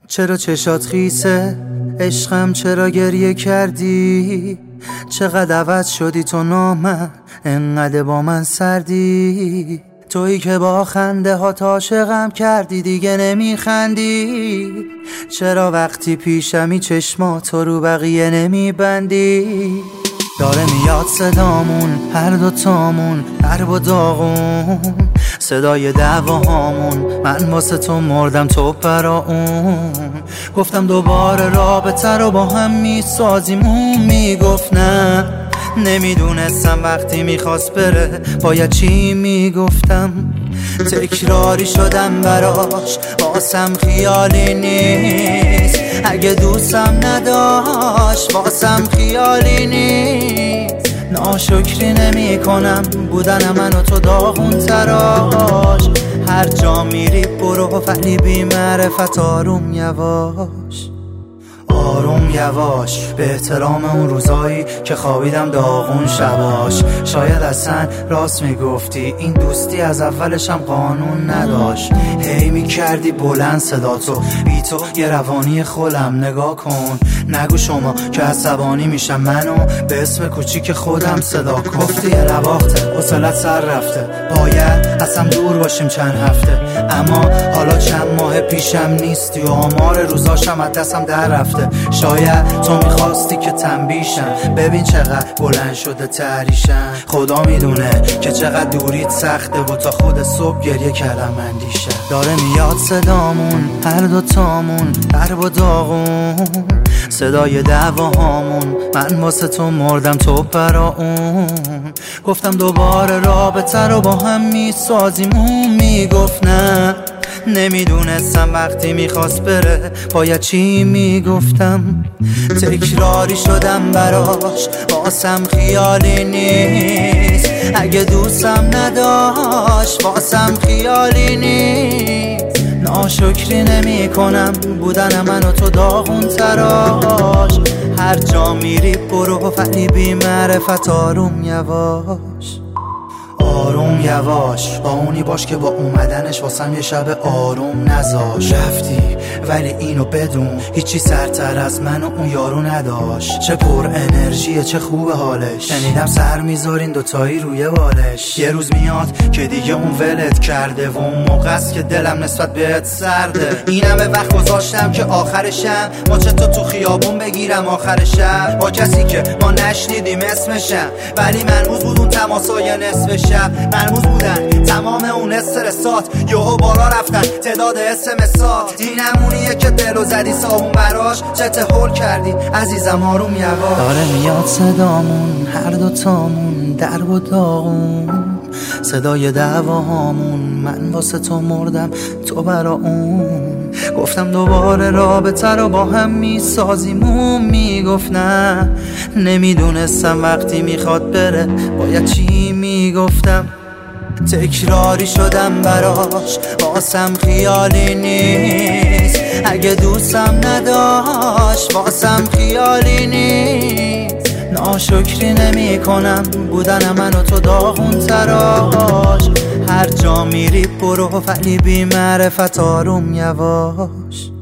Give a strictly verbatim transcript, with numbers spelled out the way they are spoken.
چرا چشات خیسه عشقم، چرا گریه کردی؟ چقدر عوض شدی تو نامن، انقدر با من سردی. تویی که با خنده ها عاشقم کردی دیگه نمیخندی. چرا وقتی پیشمی چشماتو رو بقیه نمیبندی؟ داره میاد صدامون هر دوتامون درب و داغون، صدای دعواهامون، من واسه تو مردم تو برا اون. گفتم دوباره رابطه رو با هم میسازیم، اون میگفت نه. نمیدونستم وقتی میخواست بره باید چی میگفتم. تکراری شدم براش، واسم خیالی نیست. اگه دوستم نداشت واسم خیالی نیست. ناشکری نمی کنم بودن من و تو داغون تراش. هر جا میری برو ولی بی معرفت آروم یواش، آروم یواش. به احترام اون روزایی که خوابیدم داغون شباش. شاید اصلا راست میگفتی این دوستی از اولشم قانون نداشت. هی میکردی بلند صداتو، بی تو یه روانی خولم. نگاه کن نگو شما که عصبانی میشم، منو به اسم کوچیک خودم صدا کن. گفتی یه نواخته حوصلت سر رفته، باید اصلا دور باشیم چند هفته. اما حالا چند ماه پیشم نیستی و آمار روزاشم از دستم در رفته. شاید تو میخواستی که تنبیشم، ببین چقدر بلند شده تحریشم. خدا میدونه که چقدر دوریت سخته و تا خود صبح گریه کردم اندیشم. داره میاد صدامون هر دوتامون درب و داغون، صدای دعواهامون، من واسه تو مردم تو برا اون. گفتم دوباره رابطه رو با هم میسازیم، اون میگفت نه. نمیدونستم وقتی میخواست بره باید چی میگفتم. تکراری شدم براش، واسم خیالی نیست. اگه دوستم نداشت واسم خیالی نیست. ناشکری نمی کنم بودن من و تو داغون تراش. هر جا میری برو ولی بی معرفت آروم یواش، آروم یواش. با اونی باش که با اومدنش واسم یه شب آروم نذاش. رفتی ولی اینو بدون هیچی سرتر از من و اون یارو نداشت. چه پر انرژیه چه خوب حالش، شنیدم سر میذارین دوتایی روی بالش. یه روز میاد که دیگه اون ولت کرده و اون موقع است که دلم نسبت بهت سرده. اینم به وقت گذاشتم که آخرشم ماچه تو تو خیابون بگیرم آخر شب، با کسی که ما نشنیدیم اسمشم. ولی مرموز بود اون تماسای نصف شب، مرموز بودن تمام اون استرسات. یهو بالا رفتن تعداد اسمسات. این همونیه که دلو زدی صابون براش. چه هول کردی عزیزم آروم یواش. داره میاد صدامون هر دوتامون درب و داغون، صدای دعواهامون، من واسه تو مردم تو برا اون. گفتم دوباره رابطه رو با هم میسازیم، اون میگفت نه. نمیدونستم وقتی میخواد بره باید چی میگفتم. تکراری شدم براش، واسم خیالی نیست. اگه دوستم نداشت واسم خیالی نیست. ناشکری نمی کنم بودن من و تو داغون تراش. هر جا میری برو ولی بی معرفت آروم یواش.